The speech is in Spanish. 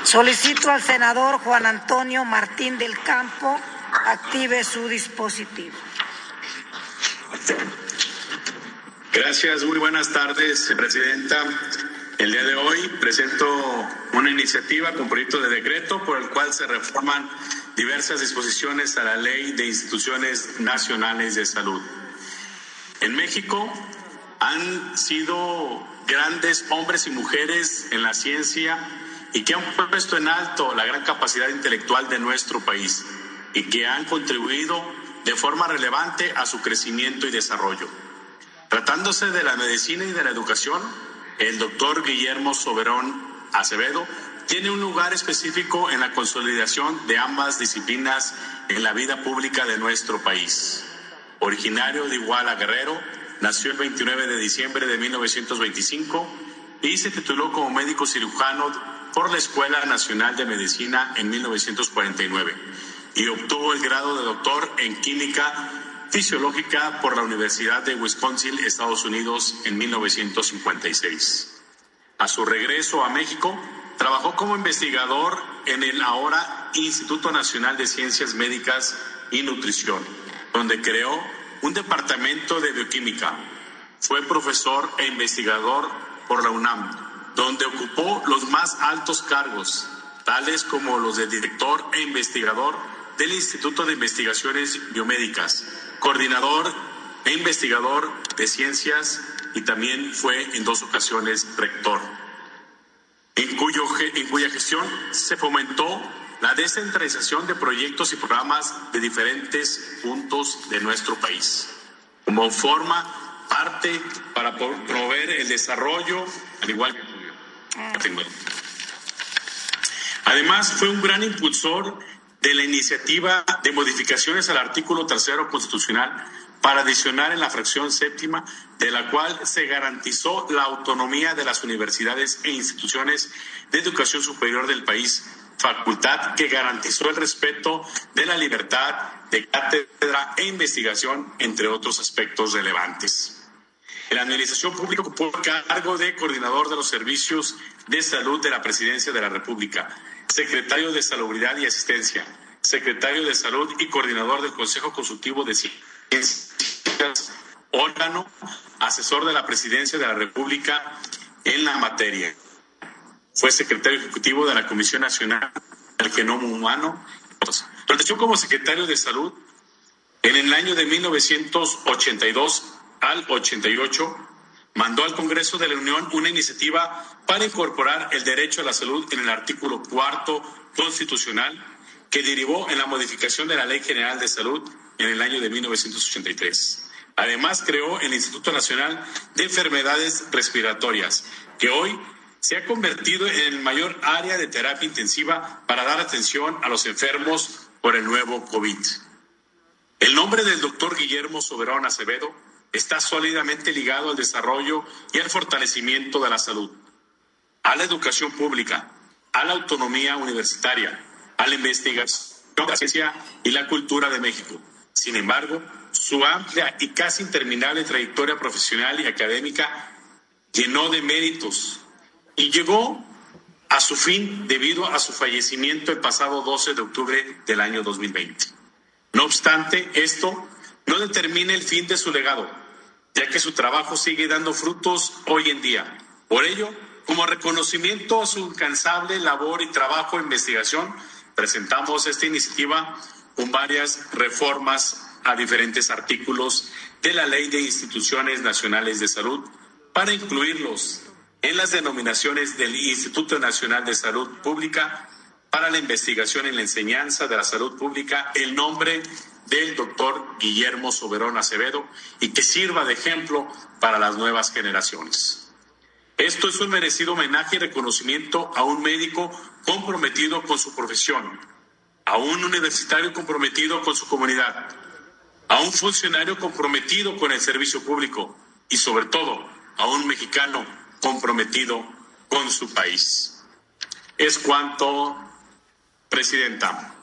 Solicito al senador Juan Antonio Martín del Campo active su dispositivo. Gracias, muy buenas tardes, Presidenta. El día de hoy presento una iniciativa con proyecto de decreto por el cual se reforman diversas disposiciones a la Ley de Instituciones Nacionales de Salud. En México han sido grandes hombres y mujeres en la ciencia y que han puesto en alto la gran capacidad intelectual de nuestro país y que han contribuido de forma relevante a su crecimiento y desarrollo. Tratándose de la medicina y de la educación, el doctor Guillermo Soberón Acevedo tiene un lugar específico en la consolidación de ambas disciplinas en la vida pública de nuestro país. Originario de Iguala, Guerrero, nació el 29 de diciembre de 1925 y se tituló como médico cirujano por la Escuela Nacional de Medicina en 1949 y obtuvo el grado de doctor en Química Fisiológica por la Universidad de Wisconsin, Estados Unidos, en 1956. A su regreso a México, trabajó como investigador en el ahora Instituto Nacional de Ciencias Médicas y Nutrición, donde creó un departamento de bioquímica. Fue profesor e investigador por la UNAM, donde ocupó los más altos cargos, tales como los de director e investigador del Instituto de Investigaciones Biomédicas, coordinador e investigador de ciencias y también fue en 2 ocasiones rector, en cuya gestión se fomentó la descentralización de proyectos y programas de diferentes puntos de nuestro país, como forma parte para promover el desarrollo, al igual que además fue un gran impulsor de la iniciativa de modificaciones al artículo 3º constitucional para adicionar en la fracción 7ª, de la cual se garantizó la autonomía de las universidades e instituciones de educación superior del país, facultad que garantizó el respeto de la libertad de cátedra e investigación, entre otros aspectos relevantes. En la administración pública ocupó el cargo de coordinador de los servicios de salud de la Presidencia de la República, secretario de Salubridad y Asistencia, secretario de Salud y coordinador del Consejo Consultivo de Ciencias, órgano asesor de la Presidencia de la República en la materia. Fue secretario ejecutivo de la Comisión Nacional del Genoma Humano. Renunció como secretario de Salud en el año de 1982 al 88. Mandó al Congreso de la Unión una iniciativa para incorporar el derecho a la salud en el artículo 4º constitucional, que derivó en la modificación de la Ley General de Salud en el año de 1983. Además, creó el Instituto Nacional de Enfermedades Respiratorias, que hoy se ha convertido en el mayor área de terapia intensiva para dar atención a los enfermos por el nuevo COVID. El nombre del doctor Guillermo Soberón Acevedo está sólidamente ligado al desarrollo y al fortalecimiento de la salud, a la educación pública, a la autonomía universitaria, a la investigación, la ciencia y la cultura de México. Sin embargo, su amplia y casi interminable trayectoria profesional y académica llenó de méritos y llegó a su fin debido a su fallecimiento el pasado 12 de octubre del año 2020. No obstante, esto no determina el fin de su legado, ya que su trabajo sigue dando frutos hoy en día. Por ello, como reconocimiento a su incansable labor y trabajo de investigación, presentamos esta iniciativa con varias reformas a diferentes artículos de la Ley de Instituciones Nacionales de Salud para incluirlos en las denominaciones del Instituto Nacional de Salud Pública para la investigación y la enseñanza de la salud pública, el nombre del doctor Guillermo Soberón Acevedo, y que sirva de ejemplo para las nuevas generaciones. Esto es un merecido homenaje y reconocimiento a un médico comprometido con su profesión, a un universitario comprometido con su comunidad, a un funcionario comprometido con el servicio público y sobre todo a un mexicano comprometido con su país. Es cuanto, Presidenta.